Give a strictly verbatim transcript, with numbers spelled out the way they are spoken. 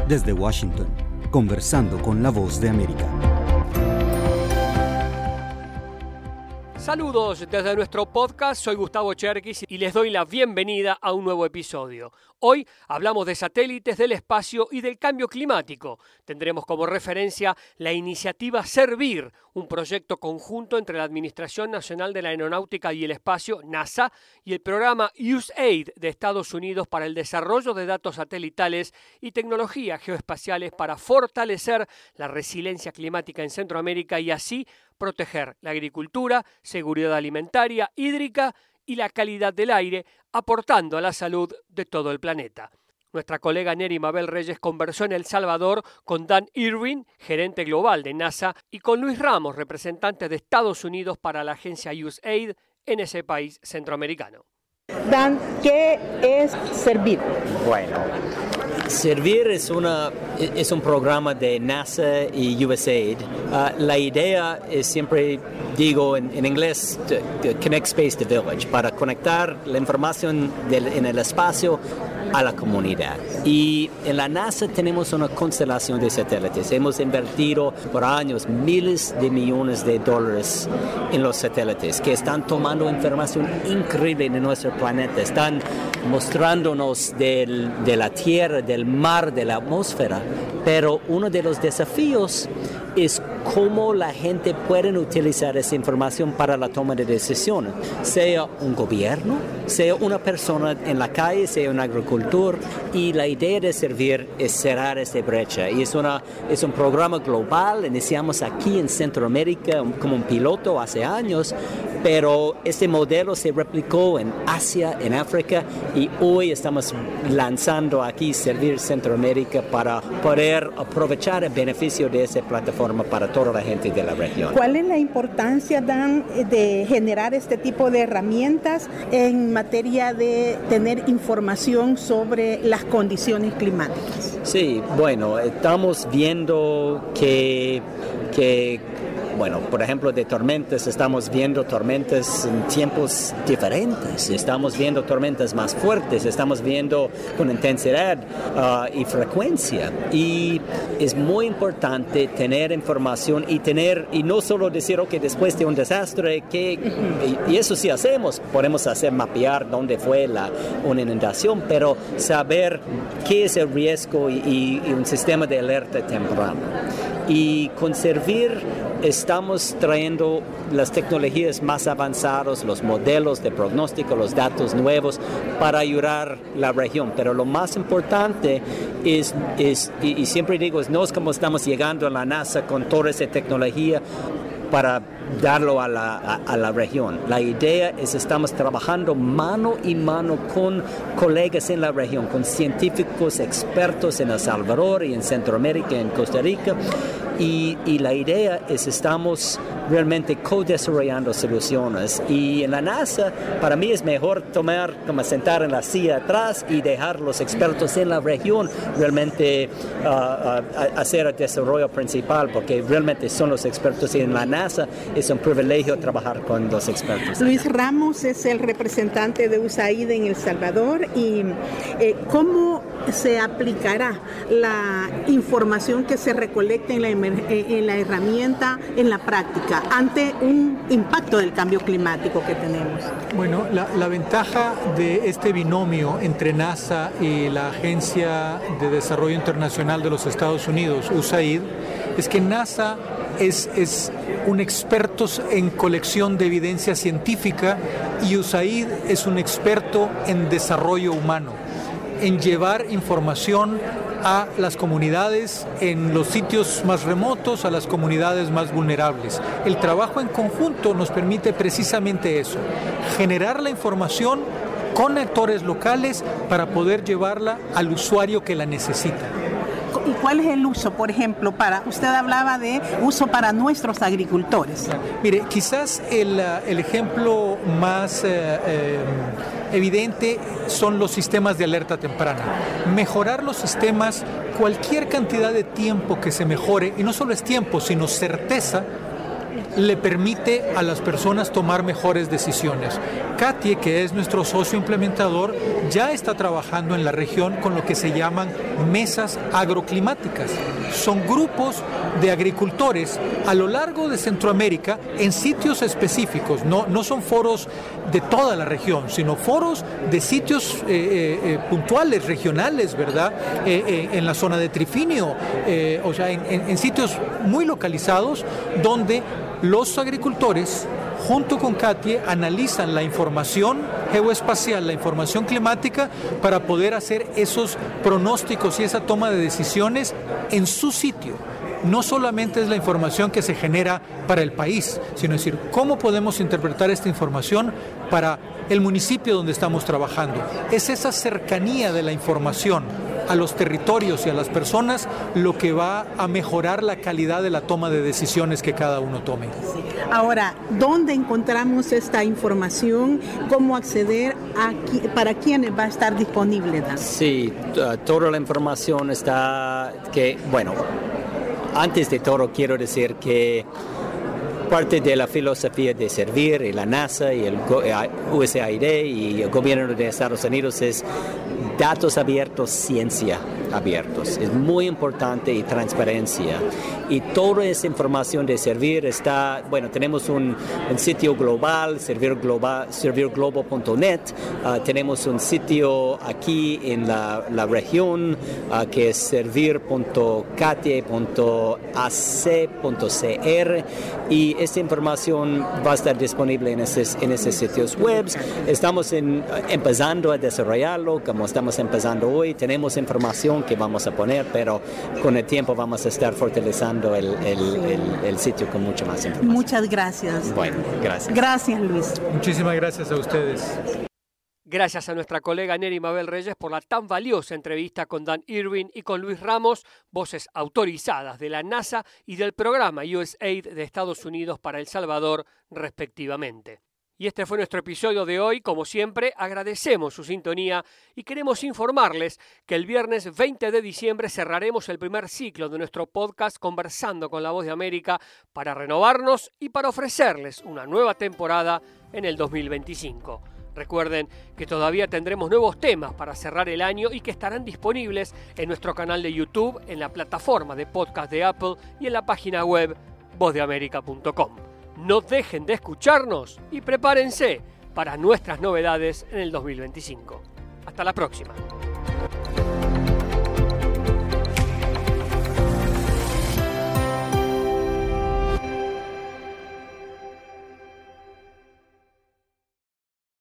Desde Washington, conversando con la Voz de América. Saludos desde nuestro podcast, soy Gustavo Cherkis y les doy la bienvenida a un nuevo episodio. Hoy hablamos de satélites, del espacio y del cambio climático. Tendremos como referencia la iniciativa Servir, un proyecto conjunto entre la Administración Nacional de la Aeronáutica y el Espacio, NASA, y el programa U S A I D de Estados Unidos para el desarrollo de datos satelitales y tecnologías geoespaciales para fortalecer la resiliencia climática en Centroamérica y así proteger la agricultura, seguridad alimentaria, hídrica y la calidad del aire, aportando a la salud de todo el planeta. Nuestra colega Neri Mabel Reyes conversó en El Salvador con Dan Irwin, gerente global de NASA, y con Luis Ramos, representante de Estados Unidos para la agencia U S A I D en ese país centroamericano. Dan, ¿qué es Servir? Bueno, Servir es, una, es un programa de NASA y U S A I D. Uh, la idea es siempre, digo en, en inglés, to, to connect space to village, para conectar la información del, en el espacio a la comunidad. Y en la NASA tenemos una constelación de satélites. Hemos invertido por años miles de millones de dólares en los satélites que están tomando información increíble de nuestro planeta. Están mostrándonos del, de la Tierra, del mar, de la atmósfera. Pero uno de los desafíos es cómo la gente puede utilizar esa información para la toma de decisiones, sea un gobierno, sea una persona en la calle, sea un agricultor, y la idea de Servir es cerrar esa brecha. Y es, una, es un programa global, iniciamos aquí en Centroamérica como un piloto hace años, pero este modelo se replicó en Asia, en África, y hoy estamos lanzando aquí Servir Centroamérica para poder aprovechar el beneficio de esa plataforma para toda la gente de la región. ¿Cuál es la importancia, Dan, de generar este tipo de herramientas en materia de tener información sobre las condiciones climáticas? Sí, bueno, estamos viendo que, que Bueno, por ejemplo, de tormentas, estamos viendo tormentas en tiempos diferentes, estamos viendo tormentas más fuertes, estamos viendo con intensidad uh, y frecuencia. Y es muy importante tener información y tener, y no solo decir, ok, después de un desastre, que, y, y eso sí hacemos, podemos hacer mapear dónde fue la, una inundación, pero saber qué es el riesgo y, y, y un sistema de alerta temprano. Y con Servir estamos trayendo las tecnologías más avanzadas, los modelos de pronóstico, los datos nuevos para ayudar a la región. Pero lo más importante es, es y, y siempre digo, no es como estamos llegando a la NASA con toda esa tecnología para darlo a la, a, a la región. La idea es que estamos trabajando mano y mano con colegas en la región, con científicos expertos en El Salvador y en Centroamérica y en Costa Rica. Y, y la idea es que estamos realmente co-desarrollando soluciones. Y en la NASA, para mí es mejor tomar, como sentar en la silla atrás y dejar los expertos en la región realmente uh, uh, hacer el desarrollo principal, porque realmente son los expertos. Y en la NASA es un privilegio trabajar con los expertos. Luis Ramos es el representante de U S A I D en El Salvador. Y eh, ¿cómo se aplicará la información que se recolecta en la, en la herramienta en la práctica ante un impacto del cambio climático que tenemos? Bueno, la, la ventaja de este binomio entre NASA y la Agencia de Desarrollo Internacional de los Estados Unidos, U S A I D, es que NASA es, es un experto en colección de evidencia científica y U S A I D es un experto en desarrollo humano, en llevar información a las comunidades en los sitios más remotos, a las comunidades más vulnerables. El trabajo en conjunto nos permite precisamente eso, generar la información con actores locales para poder llevarla al usuario que la necesita. ¿Y cuál es el uso, por ejemplo, para, usted hablaba de uso para nuestros agricultores? Mire, quizás el, el ejemplo más eh, eh, evidente son los sistemas de alerta temprana. Mejorar los sistemas, cualquier cantidad de tiempo que se mejore, y no solo es tiempo, sino certeza, le permite a las personas tomar mejores decisiones. CATIE, que es nuestro socio implementador, ya está trabajando en la región con lo que se llaman mesas agroclimáticas. Son grupos de agricultores a lo largo de Centroamérica en sitios específicos, no, no son foros de toda la región, sino foros de sitios eh, eh, puntuales, regionales, ¿verdad? Eh, eh, en la zona de Trifinio, eh, o sea, en, en, en sitios muy localizados donde los agricultores, junto con CATIE, analizan la información geoespacial, la información climática, para poder hacer esos pronósticos y esa toma de decisiones en su sitio. No solamente es la información que se genera para el país, sino decir, ¿cómo podemos interpretar esta información para el municipio donde estamos trabajando? Es esa cercanía de la información a los territorios y a las personas lo que va a mejorar la calidad de la toma de decisiones que cada uno tome. Ahora, ¿dónde encontramos esta información? ¿Cómo acceder a qui- para quiénes va a estar disponible, Dan? Sí, toda la información está, que, bueno, antes de todo quiero decir que parte de la filosofía de servir y la NASA y el U S A I D y el gobierno de Estados Unidos es datos abiertos, ciencia abiertos. Es muy importante y transparencia. Y toda esa información de servir está, bueno, tenemos un, un sitio global, servir global, servir global punto net. Uh, tenemos un sitio aquí en la, la región uh, que es servir punto catie punto a c punto c r y esta información va a estar disponible en esos, en esos sitios web. Estamos en, empezando a desarrollarlo, como estamos empezando hoy. Tenemos información que vamos a poner, pero con el tiempo vamos a estar fortaleciendo el, el, el, el sitio con mucha más información. Muchas gracias. Bueno, gracias. Gracias, Luis. Muchísimas gracias a ustedes. Gracias a nuestra colega Neri Mabel Reyes por la tan valiosa entrevista con Dan Irving y con Luis Ramos, voces autorizadas de la NASA y del programa U S A I D de Estados Unidos para El Salvador, respectivamente. Y este fue nuestro episodio de hoy. Como siempre, agradecemos su sintonía y queremos informarles que el viernes veinte de diciembre cerraremos el primer ciclo de nuestro podcast Conversando con la Voz de América para renovarnos y para ofrecerles una nueva temporada en el dos mil veinticinco. Recuerden que todavía tendremos nuevos temas para cerrar el año y que estarán disponibles en nuestro canal de YouTube, en la plataforma de podcast de Apple y en la página web voz de américa punto com. No dejen de escucharnos y prepárense para nuestras novedades en el dos mil veinticinco. Hasta la próxima.